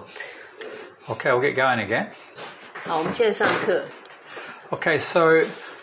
Okay, we'll get going again. 好，我们现在上课。 Okay, so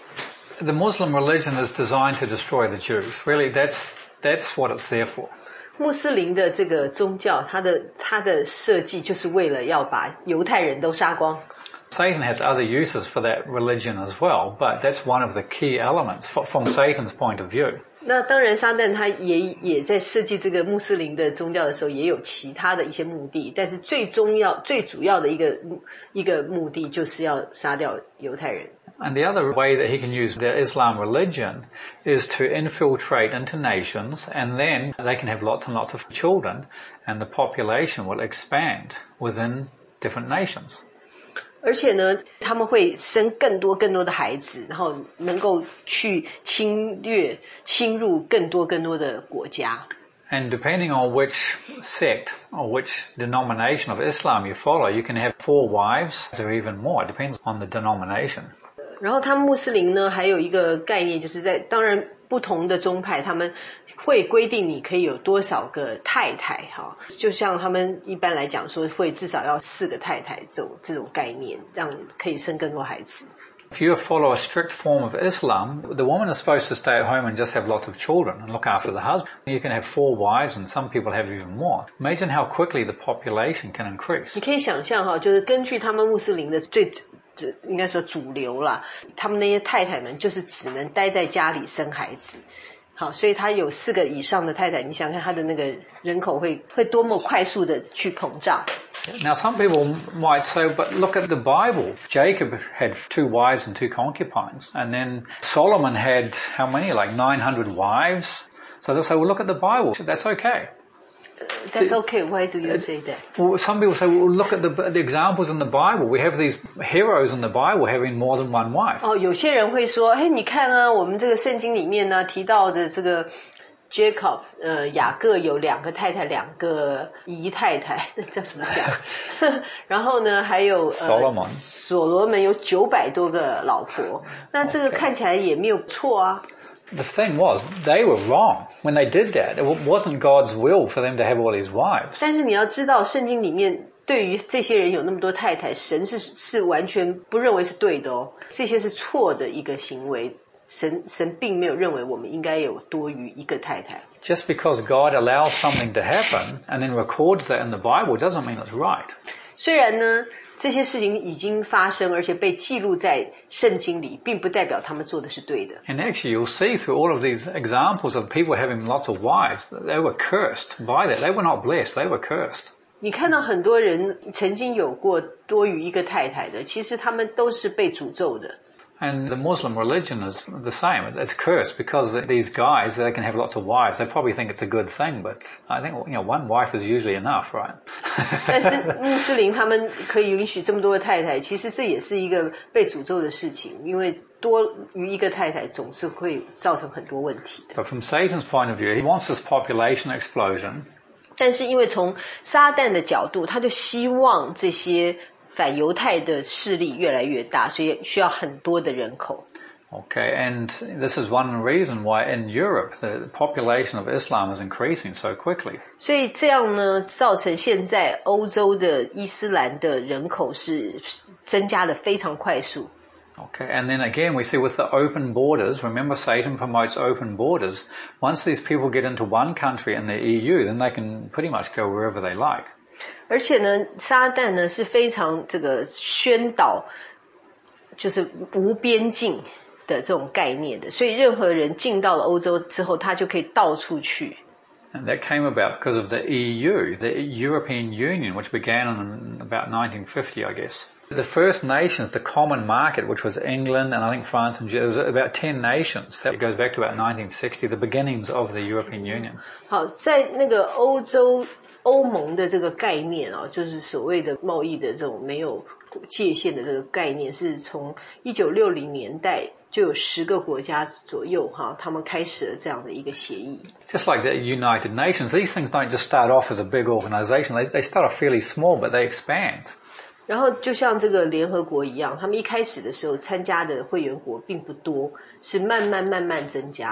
the Muslim religion is designed to destroy the Jews. Really, that's what it's there for. 穆斯林的这个宗教，它的设计就是为了要把犹太人都杀光。 Satan has other uses for that religion as well, but that's one of the key elements from Satan's point of view. 那当然，撒旦他也在设计这个穆斯林的宗教的时候，也有其他的一些目的，但是最主要的一个目的就是要杀掉犹太人。 And the other way that he can use the Islam religion is to infiltrate into nations, and then they can have lots and lots of children, and the population will expand within different nations. 而且呢，他们会生更多的孩子，然后能够去侵入更多的国家。 And depending on which sect or which denomination of Islam you follow, you can have 4 wives or even more. It depends on the denomination. 然后他们穆斯林呢，还有一个概念，就是当然不同的宗派，他们会规定你可以有多少个太太哈，就像他们一般来讲说，会至少要4个太太这种概念，让可以生更多孩子。 If you follow a strict form of Islam, the woman is supposed to stay at home and just have lots of children and look after the husband. You can have 4 wives and some people have even more. Imagine how quickly the population can increase. 你可以想象哈，就是根据他们穆斯林的应该说主流啦，他们那些太太们就是只能待在家里生孩子。好，所以他有4个以上的太太，你想想他的那个人口会多么快速的去膨胀。 Now some people might say, but look at the Bible. Jacob had 2 wives and 2 concubines, and then Solomon had how many? Like 900 wives. So they'll say, well, look at the Bible. That's okay. That's okay. Why do you say that? Well, some people say, well, look at the examples in the Bible. We have these heroes in the Bible having more than 1 wife. 哦，有些人会说，嘿，你看啊，我们这个圣经里面呢提到的这个 Jacob， 雅各有2个太太，2个姨太太，这怎么讲？然后呢，还有所罗门有900多个老婆，那这个看起来也没有错啊。 The thing was, they were wrong when they did that. It wasn't God's will for them to have all these wives. 但是你要知道，圣经里面对于这些人有那么多太太，神是完全不认为是对的哦，这些是错的一个行为。神并没有认为我们应该有多于1个太太。 Just because God allows something to happen and then records that in the Bible doesn't mean it's right. 虽然呢，这些事情已经发生，而且被记录在圣经里，并不代表他们做的是对的。 And actually you'll see through all of these examples of people having lots of wives, they were cursed by that. They were not blessed, they were cursed. 你看到很多人曾经有过多于1个太太的，其实他们都是被诅咒的。 And the Muslim religion is the same. It's cursed because these guys, they can have lots of wives. They probably think it's a good thing, but I think, 1 wife is usually enough, right? 但是穆斯林他们可以允许这么多的太太，其实这也是一个被诅咒的事情，因为多于1个太太总是会造成很多问题的。 But from Satan's point of view, he wants this population explosion. 但是因为从撒旦的角度，他就希望这些反犹太的势力越来越大，所以需要很多的人口。 Okay, and this is one reason why in Europe the population of Islam is increasing so quickly. 所以这样呢，造成现在欧洲的伊斯兰的人口是增加的非常快速。 Okay, and then again we see with the open borders, remember Satan promotes open borders. Once these people get into one country in the EU, then they can pretty much go wherever they like. 而且呢，撒旦呢是非常这个宣导就是无边境的这种概念的，所以任何人进到了欧洲之后，他就可以到处去。 And that came about because of the EU, the European Union, which began in about 1950, I guess. The first nations, the common market, which was England and I think France and Germany, it was about 10 nations. That goes back to about 1960, the beginnings of the European Union. 好，在那个欧盟的这个概念啊，就是所谓的贸易的这种没有界限的这个概念，是从1960年代就有10个国家左右哈，他们开始了这样的一个协议。 Just like the United Nations, these things don't just start off as a big organization. They start off fairly small, but they expand. 然后就像这个联合国一样，他们一开始的时候参加的会员国并不多，是慢慢增加的。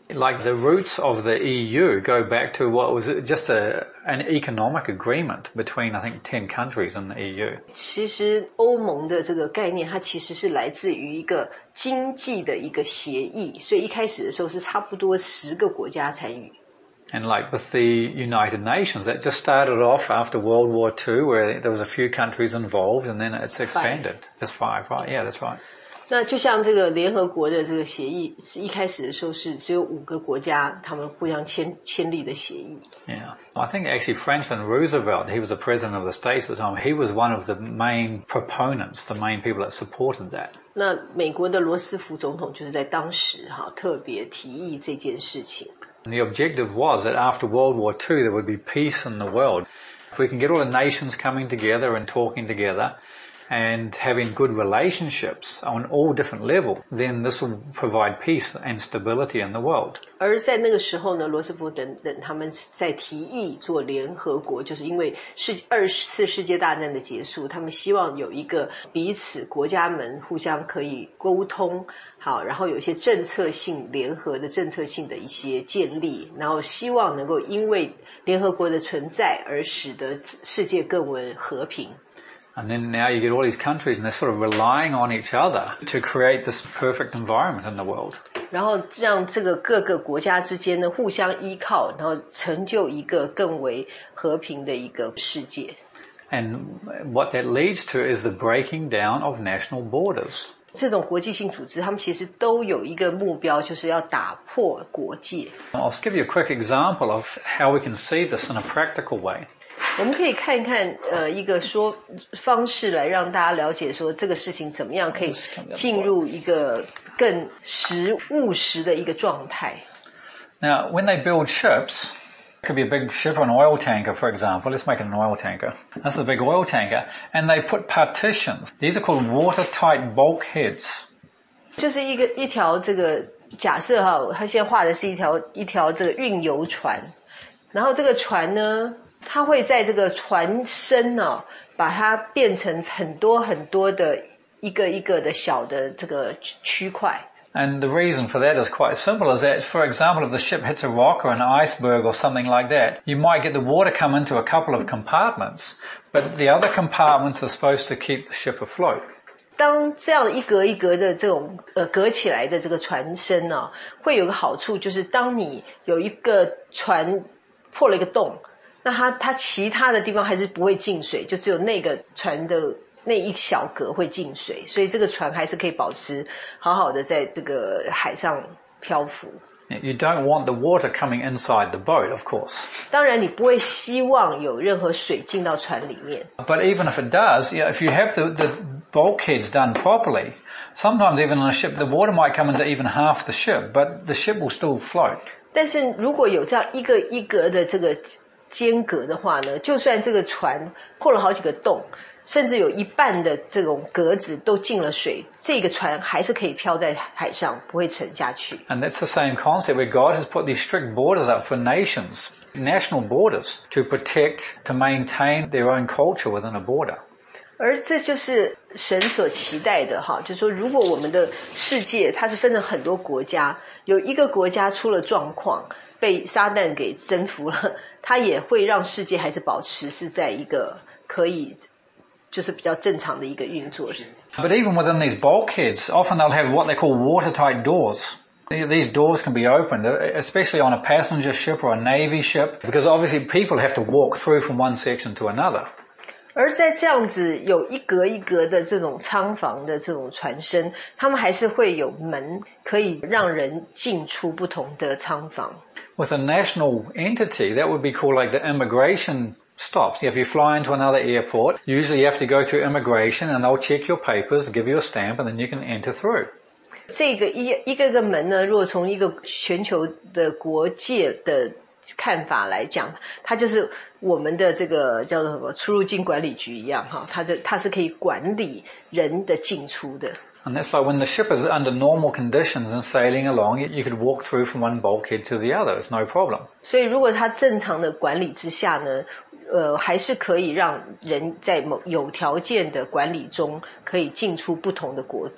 Like the roots of the EU go back to what was just an economic agreement between, I think, 10 countries in the EU. 其实欧盟的这个概念，它其实是来自于一个经济的一个协议，所以一开始的时候是差不多10个国家参与。 And like with the United Nations, that just started off after World War II, where there was a few countries involved, and then it's expanded. Just 5, right? Yeah, that's right. 那就像这个联合国的这个协议，是一开始的时候是只有5个国家他们互相签立的协议。 Yeah, I think actually Franklin Roosevelt, he was the president of the States at the time. He was one of the main proponents, the main people that supported that. 那美国的罗斯福总统就是在当时特别提议这件事情。 And the objective was that after World War II, there would be peace in the world. If we can get all the nations coming together and talking together, and having good relationships on all different levels, then this will provide peace and stability in the world. 而在那个时候呢，罗斯福等等他们在提议做联合国，就是因为二次世界大战的结束，他们希望有一个彼此国家们互相可以沟通，好，然后有一些政策性联合的政策性的一些建立，然后希望能够因为联合国的存在而使得世界更为和平。 And then now you get all these countries and they're sort of relying on each other to create this perfect environment in the world. 然后让这个各个国家之间呢互相依靠，然后成就一个更为和平的一个世界。 And what that leads to is the breaking down of national borders. 这种国际性组织，他们其实都有一个目标，就是要打破国界。 I'll just give you a quick example of how we can see this in a practical way. 我们可以看一看一个方式来让大家了解说这个事情怎么样可以进入一个更务实的一个状态。 Now, when they build ships, it could be a big ship or an oil tanker, for example. Let's make it an oil tanker. That's a big oil tanker. And they put partitions. These are called watertight bulkheads. 就是一条这个假设他现在画的是一条这个运油船，然后这个船呢它会在这个船身把它变成很多很多的一个一个的小的这个区块。 And the reason for that is quite simple, is that, for example, if the ship hits a rock or an iceberg or something like that, you might get the water come into a couple of compartments, but the other compartments are supposed to keep the ship afloat. 当这样一格一格的这种隔起来的这个船身会有个好处，就是当你有一个船破了一个洞，那它其他的地方还是不会进水，就只有那个船的那一小格会进水，所以这个船还是可以保持好好的在这个海上漂浮。 You don't want the water coming inside the boat, of course. 当然你不会希望有任何水进到船里面。 But even if it does, if you have the bulkheads done properly, sometimes even on a ship, the water might come into even half the ship, but the ship will still float. 但是如果有这样一个一格的这个间隔的话呢，就算这个船破了好几个洞，甚至有一半的这种格子都进了水，这个船还是可以漂在海上，不会沉下去。 And that's the same concept where God has put these strict borders up for nations, national borders, to protect, to maintain their own culture within a border. 而这就是神所期待的就是说如果我们的世界它是分成很多国家，有一个国家出了状况，被撒旦给征服了，它也会让世界还是保持是在一个可以就是比较正常的一个运作。 But even within these bulkheads, often they'll have what they call watertight doors. These doors can be opened, especially on a passenger ship or a navy ship, because obviously people have to walk through from one section to another. 而在这样子有一格一格的这种舱房的这种船身，他们还是会有门可以让人进出不同的舱房。 With a national entity, that would be called like the immigration stops. If you fly into another airport, usually you have to go through immigration and they'll check your papers, give you a stamp, and then you can enter through. 这个一个门呢，如果从一个全球的国界的看法来讲，它就是我们的这个叫做什么出入境管理局一样它是可以管理人的进出的。 And that's like when the ship is under normal conditions and sailing along, you could walk through from one bulkhead to the other. It's no problem. 所以如果它正常的管理之下呢，还是可以让人在有条件的管理中可以进出不同的国度。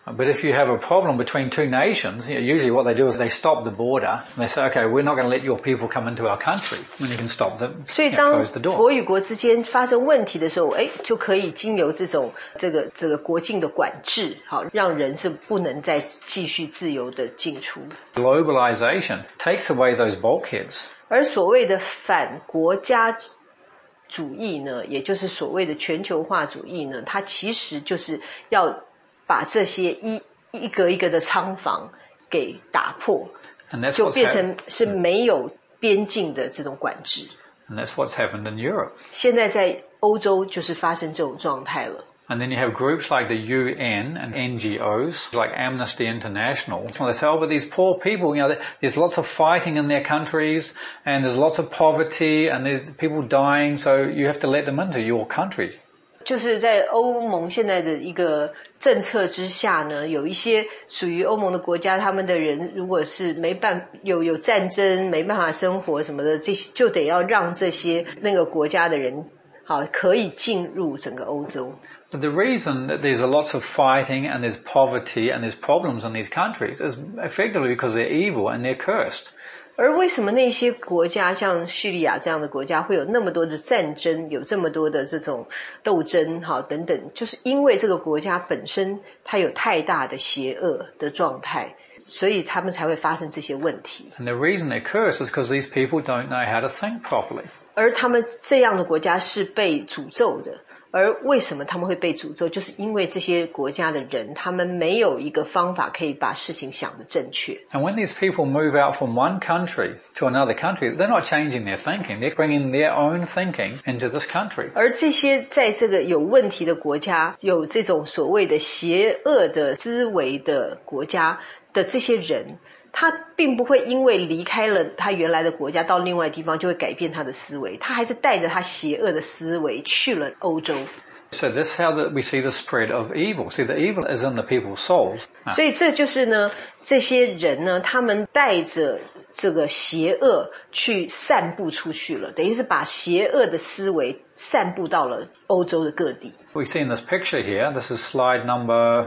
But if you have a problem between two nations, usually what they do is they stop the border and they say, okay, we're not going to let your people come into our country. When you can stop them, 所以当 close the door. 国与国之间发生问题的时候，就可以经由这种这个国境的管制，好，让人是不能再继续自由的进出。 Globalization takes away those bulkheads. 而所谓的反国家主义呢，也就是所谓的全球化主义呢，它其实就是要把这些一个一个的仓房给打破，就变成是没有边境的这种管制。 And that's what's happened in Europe. 现在在欧洲就是发生这种状态了。 And then you have groups like the UN and NGOs, like Amnesty International. They say, oh, but these poor people, there's lots of fighting in their countries, and there's lots of poverty, and there's people dying, so you have to let them into your country. 就是在欧盟现在的一个政策之下呢，有一些属于欧盟的国家，他们的人如果是有战争没办法生活什么的，这些就得要让这些那个国家的人好可以进入整个欧洲。 But the reason that there's lots of fighting and there's poverty and there's problems in these countries is effectively because they're evil and they're cursed. 而为什么那些国家像叙利亚这样的国家会有那么多的战争，有这么多的这种斗争等等，就是因为这个国家本身它有太大的邪恶的状态，所以他们才会发生这些问题。 And the reason they're cursed is because these people don't know how to think properly. 而他们这样的国家是被诅咒的。而为什么他们会被诅咒，就是因为这些国家的人他们没有一个方法可以把事情想得正确。 And when these people move out from one country to another country, they're not changing their thinking, they're bringing their own thinking into this country. 而这些在这个有问题的国家，有这种所谓的邪恶的思维的国家的这些人，他并不会因为离开了他原来的国家到另外地方就会改变他的思维，他还是带着他邪恶的思维去了欧洲。 So this is how we see the spread of evil. See, the evil is in the people's souls. 所以这就是呢，这些人呢，他们带着这个邪恶去散布出去了，等于是把邪恶的思维散布到了欧洲的各地。 We see in this picture here, this is slide number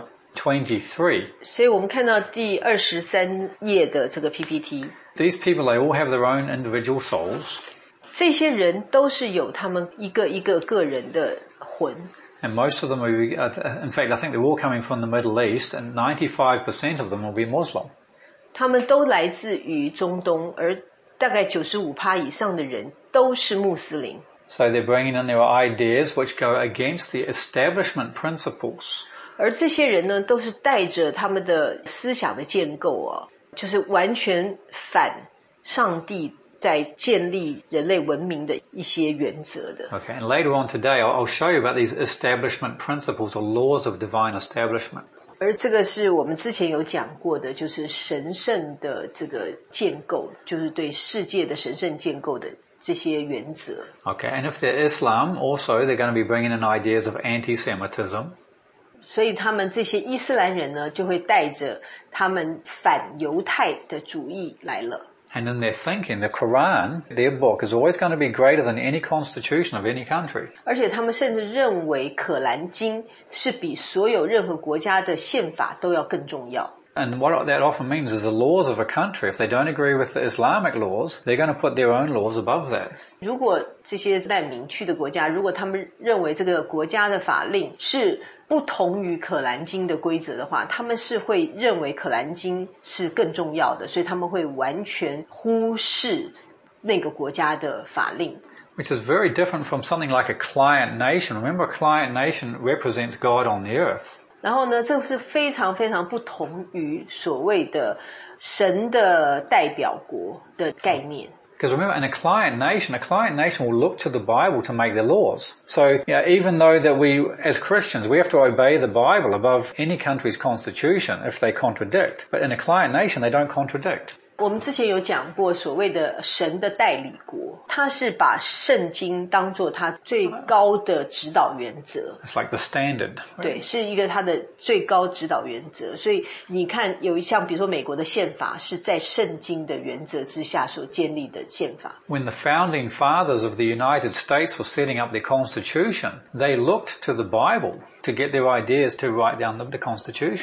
23. 所以我们看到第23页的这个 PPT. These people, they all have their own individual souls. 这些人都是有他们一个一个个人的魂。 And most of them are, in fact, I think they're all coming from the Middle East, and 95% of them will be Muslim. 他们都来自于中东，而大概95%以上的人都是穆斯林。 So they're bringing in their ideas which go against the establishment principles. 而这些人呢，都是带着他们的思想的建构就是完全反上帝在建立人类文明的一些原则的。 Okay, and later on today, I'll show you about these establishment principles or laws of divine establishment. 而这个是我们之前有讲过的，就是神圣的这个建构，就是对世界的神圣建构的这些原则。 Okay, and if they're Islam, also they're going to be bringing in ideas of anti-Semitism. 所以他们这些伊斯兰人呢，就会带着他们反犹太的主义来了。 And in their thinking, the Quran, their book, is always going to be greater than any constitution of any country. 而且他们甚至认为可兰经是比所有任何国家的宪法都要更重要。 And what that often means is the laws of a country, if they don't agree with the Islamic laws, they're going to put their own laws above that. 如果这些难民去的国家，如果他们认为这个国家的法令是不同于可兰经的规则的话，他们是会认为可兰经是更重要的，所以他们会完全忽视那个国家的法令。 Which is very different from something like a client nation. Remember, a client nation represents God on the earth. 然后呢，这是非常非常不同于所谓的神的代表国的概念。 Because remember, in a client nation will look to the Bible to make their laws. So, even though that we, as Christians, we have to obey the Bible above any country's constitution if they contradict. But in a client nation, they don't contradict. 我们之前有讲过所谓的神的代理国，它是把圣经当作它最高的指导原则。 It's like the standard. 对，是一个它的最高指导原则。所以你看，有一项比如说美国的宪法是在圣经的原则之下所建立的宪法。 When the founding fathers of the United States were setting up their constitution, they looked to the Bible to get their ideas to write down the constitution.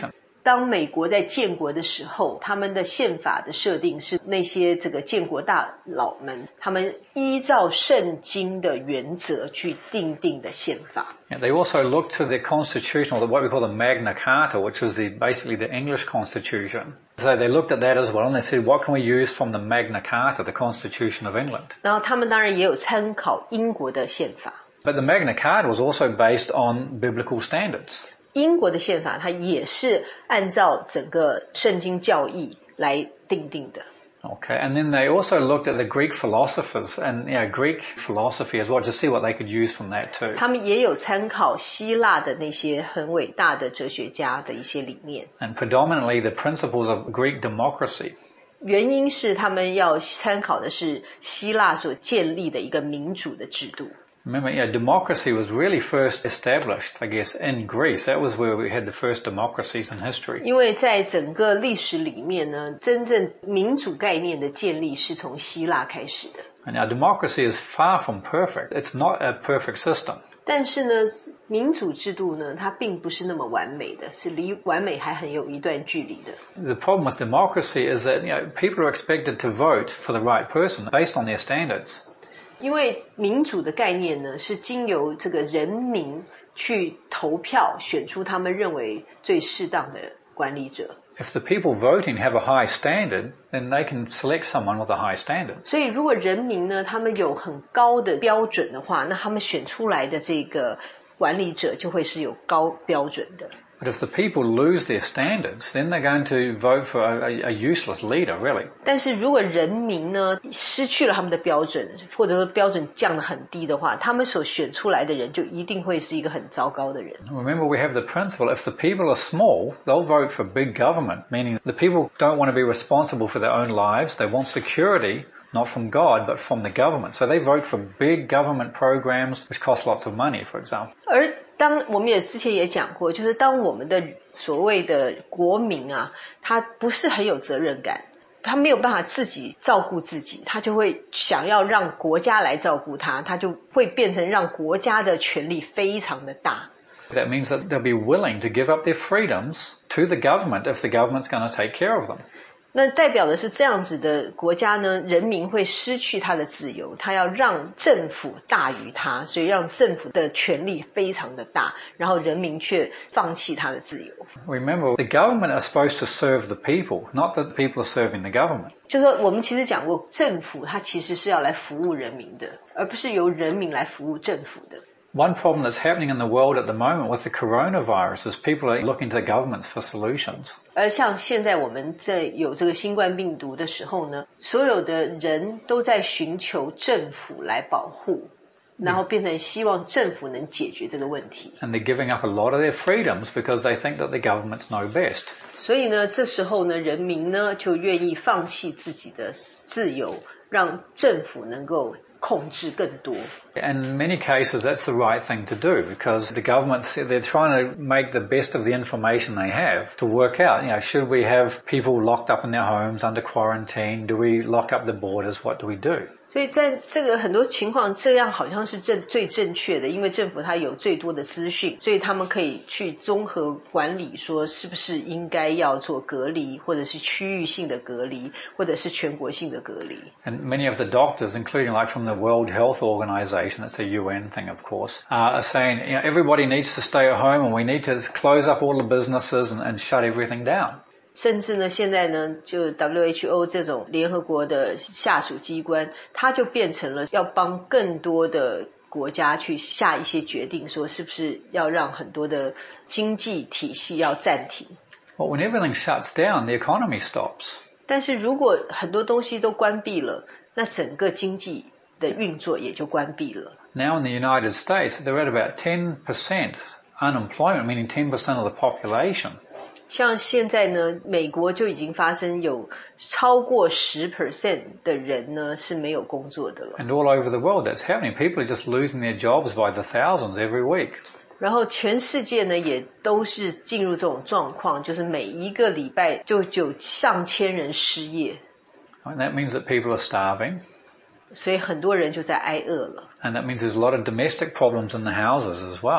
当美国在建国的时候，他们的宪法的设定是那些这个建国大佬们，他们依照圣经的原则去定的宪法。 Yeah, they also looked to the constitution, or what we call the Magna Carta, which was basically the English constitution. So they looked at that as well, and they said, what can we use from the Magna Carta, the Constitution of England? 然后他们当然也有参考英国的宪法。 But the Magna Carta was also based on biblical standards. 英国的宪法它也是按照整个圣经教义来定的。 Okay, and then they also looked at the Greek philosophers and Greek philosophy as well to see what they could use from that too. 他们也有参考希腊的那些很伟大的哲学家的一些理念。 And predominantly the principles of Greek democracy. 原因是他们要参考的是希腊所建立的一个民主的制度。 Remember, democracy was really first established, I guess, in Greece. That was where we had the first democracies in history. 因为在整个历史里面呢，真正民主概念的建立是从希腊开始的。 And now democracy is far from perfect. It's not a perfect system. 但是呢，民主制度呢，它并不是那么完美的，是离完美还很有一段距离的。 The problem with democracy is that, people are expected to vote for the right person based on their standards. 因为民主的概念呢，是经由这个人民去投票选出他们认为最适当的管理者。 If the people voting have a high standard, then they can select someone with a high standard. 所以如果人民呢，他们有很高的标准的话，那他们选出来的这个管理者就会是有高标准的。 But if the people lose their standards, then they're going to vote for a useless leader, really. 但是如果人民呢失去了他们的标准，或者说标准降得很低的话，他们所选出来的人就一定会是一个很糟糕的人。 Remember, we have the principle, if the people are small, they'll vote for big government, meaning the people don't want to be responsible for their own lives. They want security, not from God, but from the government. So they vote for big government programs, which cost lots of money, for example. 而当我们之前也讲过，就是当我们的所谓的国民啊，他不是很有责任感，他没有办法自己照顾自己，他就会想要让国家来照顾他，他就会变成让国家的权力非常的大。 That means that they'll be willing to give up their freedoms to the government if the government's going to take care of them. 那代表的是这样子的国家呢，人民会失去他的自由，他要让政府大于他，所以让政府的权力非常的大，然后人民却放弃他的自由。 Remember, the government are supposed to serve the people, not that the people are serving the government. 就是说我们其实讲过，政府它其实是要来服务人民的，而不是由人民来服务政府的。 One problem that's happening in the world at the moment with the coronavirus is people are looking to the governments for solutions. 而像现在我们在有这个新冠病毒的时候呢，所有的人都在寻求政府来保护，然后变成希望政府能解决这个问题。 And they're giving up a lot of their freedoms because they think that the governments know best. 所以呢，这时候呢，人民呢就愿意放弃自己的自由，让政府能够控制更多。 In many cases, that's the right thing to do because the governments, they're trying to make the best of the information they have to work out, should we have people locked up in their homes under quarantine? Do we lock up the borders? What do we do? 所以在这个很多情况，这样好像是最正确的，因为政府它有最多的资讯，所以他们可以去综合管理，说是不是应该要做隔离，或者是区域性的隔离，或者是全国性的隔离。 And many of the doctors, including like from the World Health Organization, it's a UN thing, of course, are saying, everybody needs to stay at home and we need to close up all the businesses and shut everything down. 甚至呢，现在呢，就 WHO 这种联合国的下属机关，它就变成了要帮更多的国家去下一些决定，说是不是要让很多的经济体系要暂停。 Well, when everything shuts down, the economy stops. 但是如果很多东西都关闭了，那整个经济的运作也就关闭了。 Now in the United States, they're at about 10% unemployment, meaning 10% of the population. 像现在呢，美国就已经发生有超过 10% 的人呢是没有工作的了。 And all over the world that's happening. People are just losing their jobs by the thousands every week. 然后全世界呢也都是进入这种状况，就是每一个礼拜就有上千人失业。 And that means that people are starving. 所以很多人就在挨饿了。 And that means there's a lot of domestic problems in the houses as well.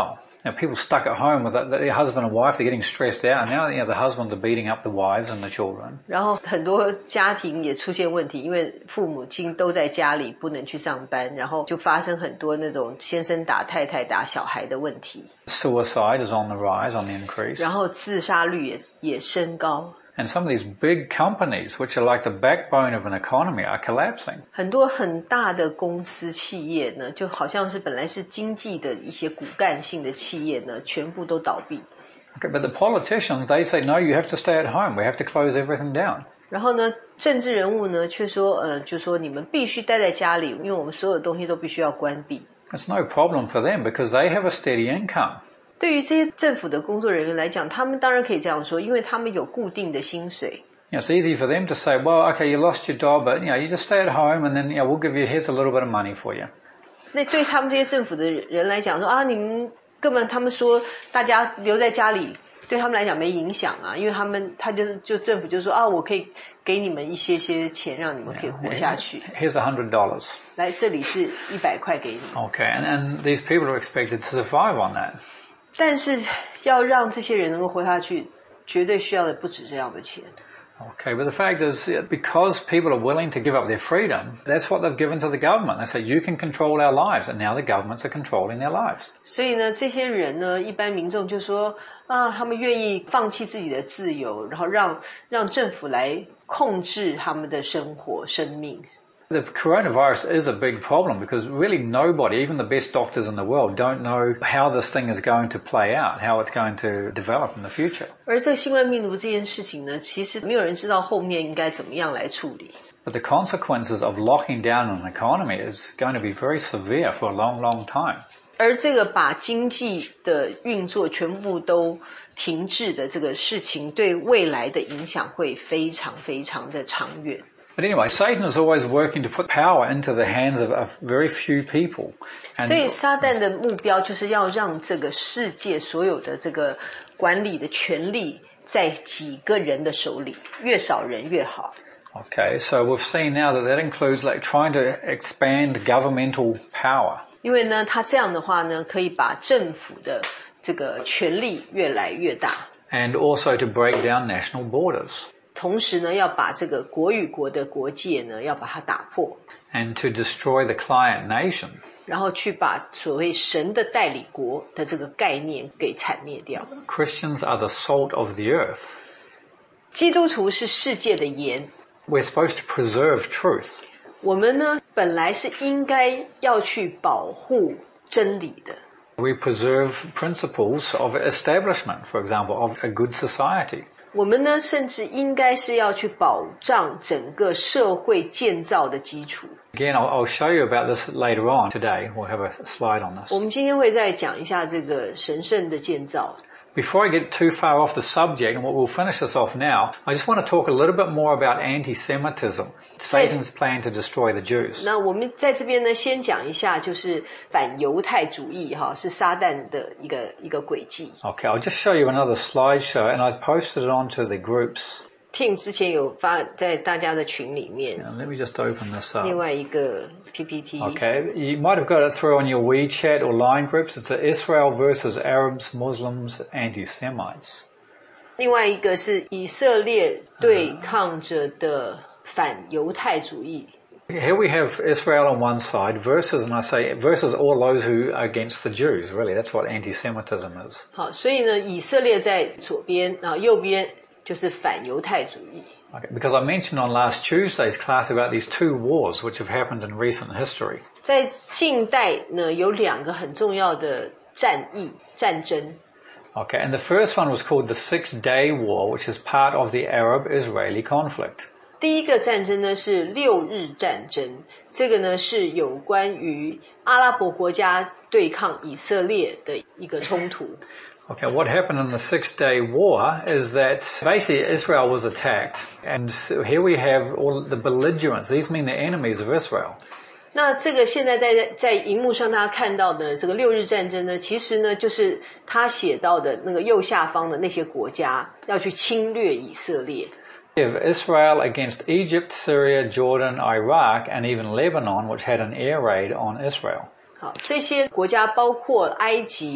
people stuck at home with their husband and wife, they're getting stressed out, and now the husbands are beating up the wives and the children. 然后很多家庭也出现问题，因为父母亲都在家里不能去上班，然后就发生很多那种先生打太太打小孩的问题。 Suicide is on the rise, on the increase. 然后自杀率也升高。 And some of these big companies, which are like the backbone of an economy, are collapsing. 很多很大的公司企业呢，就好像是本来是经济的一些骨干性的企业呢，全部都倒闭。 Okay, but the politicians, they say, no, you have to stay at home. We have to close everything down. 然后呢，政治人物呢却说，就说你们必须待在家里，因为我们所有东西都必须要关闭。 It's no problem for them because they have a steady income. 对于这些政府的工作人员来讲，他们当然可以这样说，因为他们有固定的薪水。 It's easy for them to say, well, okay, you lost your job, but you just stay at home and then we'll give you, here's a little bit of money for you. 那对他们这些政府的人来讲说啊，你们根本他们说大家留在家里，对他们来讲没影响啊，因为他就政府就说啊，我可以给你们一些钱，让你们可以活下去。 Here's $100. 来，这里是100块给你。 Okay, and these people are expected to survive on that. 但是要让这些人能够活下去，绝对需要的不止这样的钱。 Okay, but the fact is, because people are willing to give up their freedom, that's what they've given to the government. They say, you can control our lives, and now the governments are controlling their lives. 所以呢，这些人呢，一般民众就说啊，他们愿意放弃自己的自由，然后让政府来控制他们的生活、生命。 The coronavirus is a big problem because really nobody, even the best doctors in the world, don't know how this thing is going to play out, how it's going to develop in the future. 而这个新冠病毒这件事情呢，其实没有人知道后面应该怎么样来处理。 But the consequences of locking down an economy is going to be very severe for a long, long time. 而这个把经济的运作全部都停滞的这个事情，对未来的影响会非常非常的长远。 But anyway, Satan is always working to put power into the hands of very few people. 所以撒旦的目标就是要让这个世界所有的这个管理的权力在几个人的手里，越少人越好。 Okay, so we've seen now that includes like trying to expand governmental power. 因为呢，他这样的话呢，可以把政府的这个权力越来越大。 And also to break down national borders. 同时呢，要把这个国与国的国界呢，要把它打破。 And to destroy the client nation. 然后去把所谓神的代理国的这个概念给铲灭掉。 Christians are the salt of the earth. 基督徒是世界的盐。 We're supposed to preserve truth. 我们呢，本来是应该要去保护真理的。 We preserve principles of establishment, for example, of a good society. 我们呢，甚至应该是要去保障整个社会建造的基础。 Again, I'll show you about this later on today. We'll have a slide on this. 我们今天会再讲一下这个神圣的建造。 Before I get too far off the subject, and we'll finish this off now, I just want to talk a little bit more about anti-Semitism, Satan's plan to destroy the Jews. 那我们在这边呢，先讲一下就是反犹太主义哈，是撒旦的一个轨迹。 Okay, I'll just show you another slideshow, and I've posted it onto the groups. Tim 之前有发在大家的群里面。 Let me just open this up. 另外一个 PPT. Okay, you might have got it through on your WeChat or Line groups. It's the Israel versus Arabs, Muslims, Anti-Semites. 另外一个是以色列对抗着的反犹太主义。 Here we have Israel on one side versus, and I say versus all those who are against the Jews. Really, that's what anti-Semitism is. 好，所以呢，以色列在左边，然后右边就是反犹太主义。 Okay, because I mentioned on last Tuesday's class about these two wars which have happened in recent history. 在近代呢，有两个很重要的战争。 Okay, and the first one was called the Six-Day War, which is part of the Arab-Israeli conflict. 第一个战争呢是六日战争，这个呢是有关于阿拉伯国家对抗以色列的一个冲突。 Okay, what happened in the Six-Day War is that basically Israel was attacked, and here we have all the belligerents. These mean the enemies of Israel. 那这个现在在荧幕上大家看到的这个六日战争呢，其实呢就是他写到的那个右下方的那些国家要去侵略以色列。 We have Israel against Egypt, Syria, Jordan, Iraq, and even Lebanon, which had an air raid on Israel. 好，这些国家包括埃及、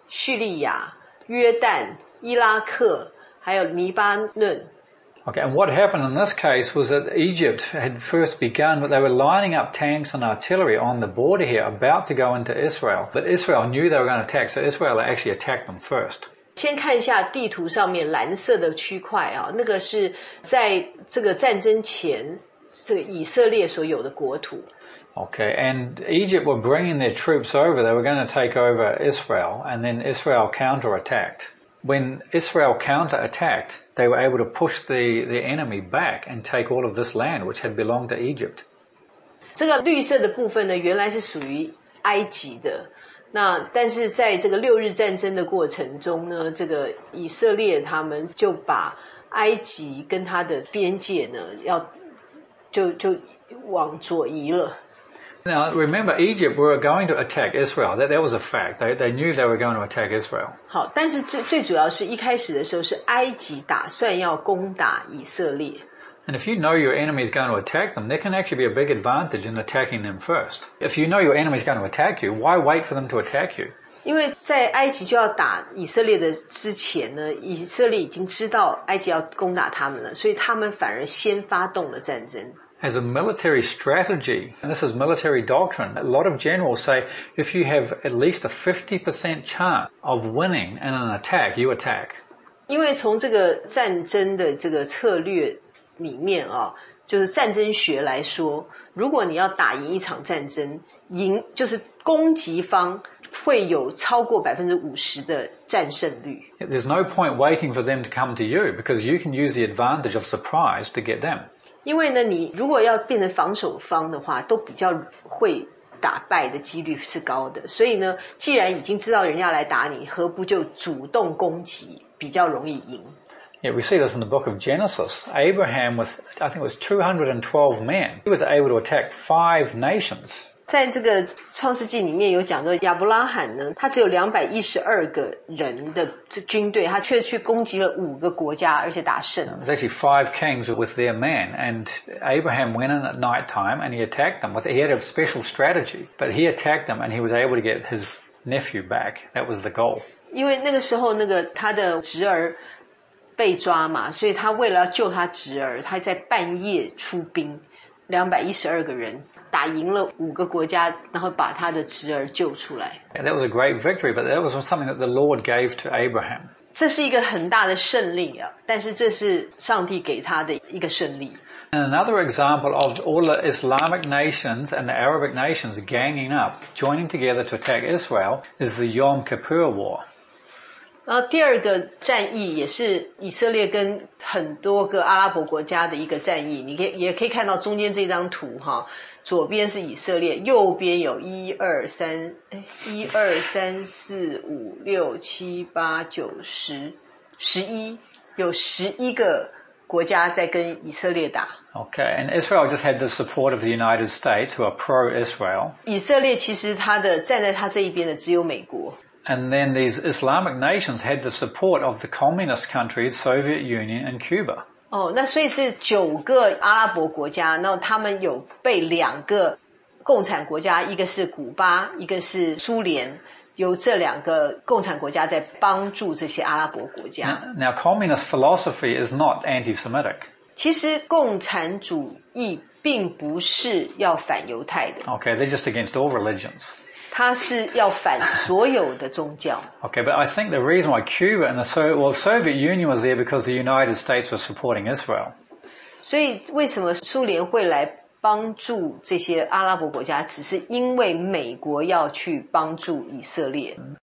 叙利亚、约旦、伊拉克，还有黎巴嫩。 Okay, and what happened in this case was that Egypt had first begun, but they were lining up tanks and artillery on the border here, about to go into Israel. But Israel knew they were going to attack, so Israel actually attacked them first. 先看一下地图上面蓝色的区块啊，那个是在这个战争前这个以色列所有的国土。 Okay, and Egypt were bringing their troops over. They were going to take over Israel, and then Israel counterattacked. When Israel counterattacked, they were able to push the enemy back and take all of this land, which had belonged to Egypt. 这个绿色的部分呢，原来是属于埃及的。那但是在这个6日战争的过程中呢，这个以色列他们就把埃及跟他的边界呢，就往左移了。 Now, remember, Egypt were going to attack Israel. That was a fact. They knew they were going to attack Israel. 好，但是最主要是一开始的时候是埃及打算要攻打以色列。 And if you know your enemy is going to attack them, there can actually be a big advantage in attacking them first. If you know your enemy is going to attack you, why wait for them to attack you? 因为在埃及就要打以色列的之前呢，以色列已经知道埃及要攻打他们了，所以他们反而先发动了战争。 As a military strategy, and this is military doctrine, a lot of generals say if you have at least a 50% chance of winning in an attack, you attack. 因为从这个战争的这个策略里面啊，就是战争学来说，如果你要打赢一场战争，赢就是攻击方会有超过50%的战胜率。 There's no point waiting for them to come to you because you can use the advantage of surprise to get them. 因为呢，你如果要变成防守方的话，都比较会打败的几率是高的。所以呢，既然已经知道人家来打你，何不就主动攻击，比较容易赢。 Yeah, we see this in the book of Genesis. Abraham, with I think it was 212 men, he was able to attack 5 nations. 在这个创世纪里面有讲到亚伯拉罕呢，他只有212个人的军队，他却去攻击了5个国家，而且打胜。 It was actually 5 kings with their men, and Abraham went in at night time and he attacked them. He had a special strategy, but he attacked them and he was able to get his nephew back. That was the goal. 因为那个时候他的侄儿被抓嘛，所以他为了要救他侄儿，他在半夜出兵，212个人打赢了5个国家，然后把他的侄儿救出来。 And that was a great victory, but that was something that the Lord gave to Abraham. 这是一个很大的胜利啊，但是这是上帝给他的一个胜利。 And another example of all the Islamic nations and the Arabic nations ganging up, joining together to attack Israel, is the Yom Kippur War. 然后第二个战役也是以色列跟很多个阿拉伯国家的一个战役，你也可以看到中间这张图哈，左边是以色列，右边有1、2、3、4、5、6、7、8、9、10、11，有11个国家在跟以色列打。 Okay, and Israel just had the support of the United States, who are pro-Israel. 以色列其实站在他这一边的只有美国。 And then these Islamic nations had the support of the communist countries, Soviet Union and Cuba. 那所以是9个阿拉伯国家，然后他们有被2个共产国家，一个是古巴，一个是苏联，由这2个共产国家在帮助这些阿拉伯国家。 Now, communist philosophy is not anti-Semitic. 其实共产主义并不是要反犹太的。 Okay, they're just against all religions. 它是要反所有的宗教。 Okay, but I think the reason why Cuba and the Soviet Union was there because the United States was supporting Israel. 所以为什么苏联会来帮助这些阿拉伯国家，只是因为美国要去帮助以色列。